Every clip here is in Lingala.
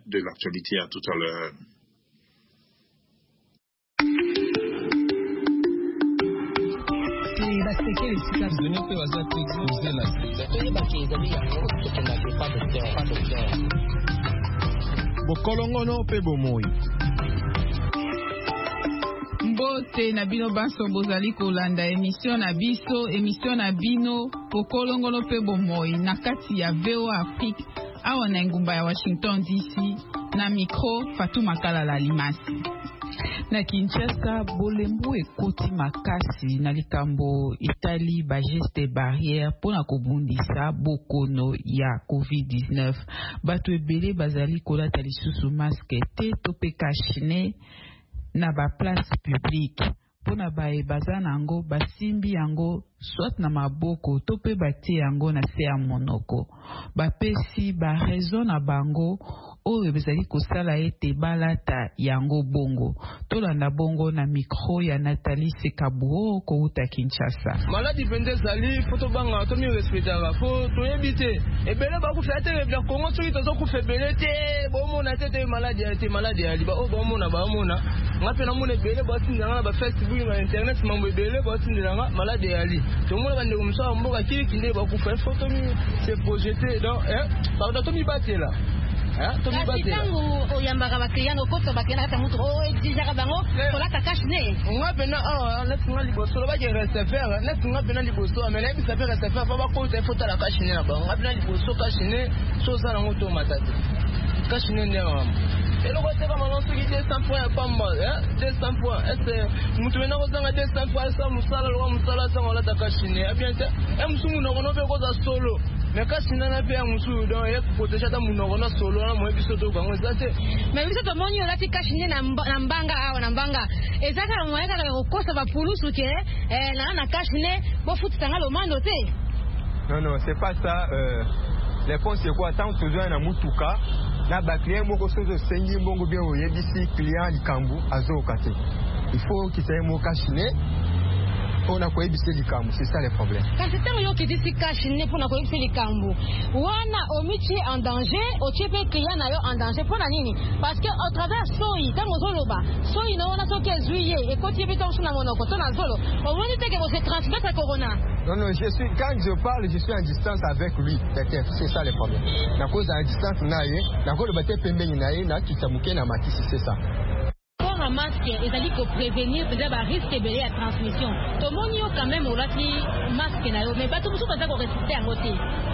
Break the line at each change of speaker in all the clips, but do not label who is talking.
de l'actualité à tout à l'heure.
Bokolongono pe bomoi.
Mbote na bino banso bozali kolanda émission na bino Bokolongono pe bomoi na kati ya VOA Afrique awa na ngumba ya Washington DC na micro Fatou Makala Limasi. Na Kinshasa bolembo ekoti makasi na likambo etali ba geste barrière pona kobundisa bokono ya COVID-19. Bato ebele bazali kolata lisusu masque te to pe kashine na ba place publique. Pona bae bazana yango basimbi yango soit na maboko to pe batie yango na se ya monoko. Bapesi ba raison na bango oyo bezali kosala ete balata yango bongo. Tolanda bongo na micro ya Nathalie Sekabuo kouta Kinshasa.
Maladi pende sali foto banga to mi respectara fo to yebite ebele ba ku fete le Congo soki to ku febele te bo mona te maladi ya liba o bo mona ba mona ngape na mona ebele ba tindanga ba Facebook na internet mambo ebele ba tindanga maladi ya li to mona bande kumsa mboka kinde ba ku fa foto mi se projeter donc ba to mi batela
tangu oyambaka bakeyano koto bakena kata mutu ejizaka bango kolata kashine
nga pena netunga liboso lo baje recevoir netunga pena liboso amena bisa pe recevoir fa bakota foto la kashine na bango nga pena liboso kashine so sala ngoto matati kashine ne mama elo ko teka malon soki 200 points pamba 200 points est mutu mena ko zanga 200 points sa musala lo musala sa ngola ta kashine abiente musumu no kono pe ko za solo mais kashine na pe musu do e protéger ta munoko na solo na mo biso to bango zate
mais biso to moni on lati kashine na mbanga awa na mbanga ezaka mo eka ko kosa ba pulusu ke na kashine bo futanga lo mando te
non c'est pas ça les fonds c'est quoi tant toujours na mutuka na ba client moko sozo sengi mbongo bien oyebisi client likambu azokate il faut qu'il ait mo kashine on a quoi ebisi likambu c'est ça le problème
quand c'est un yo qui dit kashine pour na quoi ebisi likambu wana omichi en danger o chepe client na yo en danger pour na nini parce que au travers soi tango zoloba soi na wana so ke juillet et quand yebe to na monoko to na zolo on veut dire que c'est transmettre corona
non quand je parle je suis en distance avec lui peut-être c'est ça le problème na cause à distance na ye na ko le bate pembeni na ye na kitamuke na matisi c'est ça
un masque ezali ko prévenir peut-être ba risque belé à transmission to moni yo quand même olati masque na yo mais bato musu baza ko résister en côté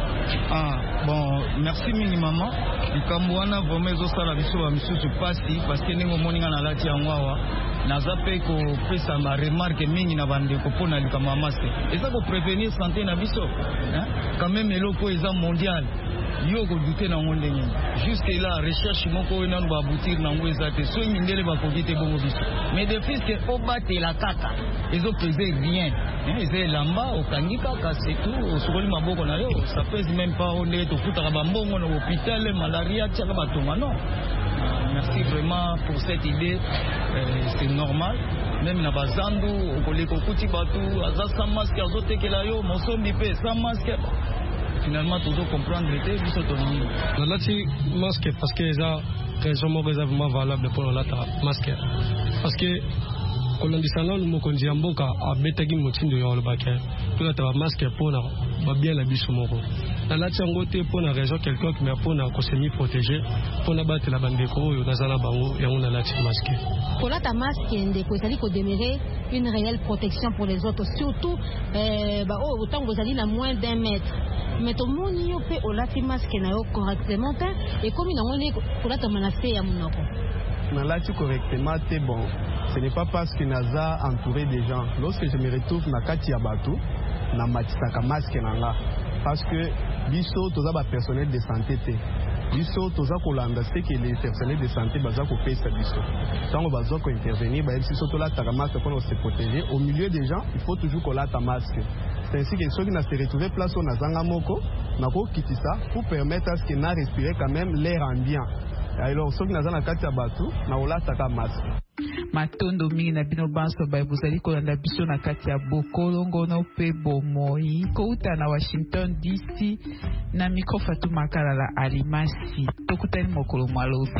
bon merci mini maman likambo wana vraiment ezosala biso ba misusu pasi parce que ningo moninga na lati ya ngwawa naza pe ko pesa ma remarque mingi na bandeko pona likambo ya masque eza ko prévenir santé na biso quand même eloko eza mondial yo ko douter na ngonde ngini jusque là recherche moko ena ba aboutir na ngo ezate so mindele ba kokite bongo biso mais depuis que obate la kaka ezo peser rien ezé lamba okangika ka c'est tout osukoli maboko na yo ça pèse même pas on est to futa ba mbongo na hôpital malaria tchaka ba tonga non merci vraiment pour cette idée c'est normal même na bazandu okoleko kuti batu aza sans masque azotekela yo mosombi pe sans masque finalement tout comprendre était biso to moni
la lati masque parce que ça raison mo réservement valable pour la masque parce que kolondisanga no mokonzi ya mboka abetaki motindo ya olobaka to la ta masque pour na ba bien la biso moko la lati yango te pour na raison quelqu'un qui me pour na ko semi protéger pour na battre la bandeko yo nazala bango yango na lati masque
pour la ta masque ndeko ezali ko demeurer une réelle protection pour les autres surtout autant vous allez à moins d'1 mètre mais tout le monde y peut olati masque na yo correctement et comme na ngoni kolata manase ya munoko
na lati correctement c'est bon ce n'est pas parce que naza entouré des gens lorsque je me retrouve na kati ya bato na matisaka masque nanga parce que biso toza ba personnel de santé te biso toza kolanda ce que les personnels de santé baza ko pesa biso tango baza ko intervenir ba biso tolata masque pour se protéger au milieu des gens il faut toujours kolata masque c'est ainsi que ceux qui n'a se retrouvé place au nazanga moko nako kitisa pour permettre à ce que na respirer quand même l'air ambiant alors ceux qui nazana kati ya batu na olata ka masque
matondo mingi na bino banso ba bozali kolanda biso na kati ya Bokolongono pe bomoi kouta na Washington DC na micro Fatou Makala Alimasi tokutani mokolo mwalobi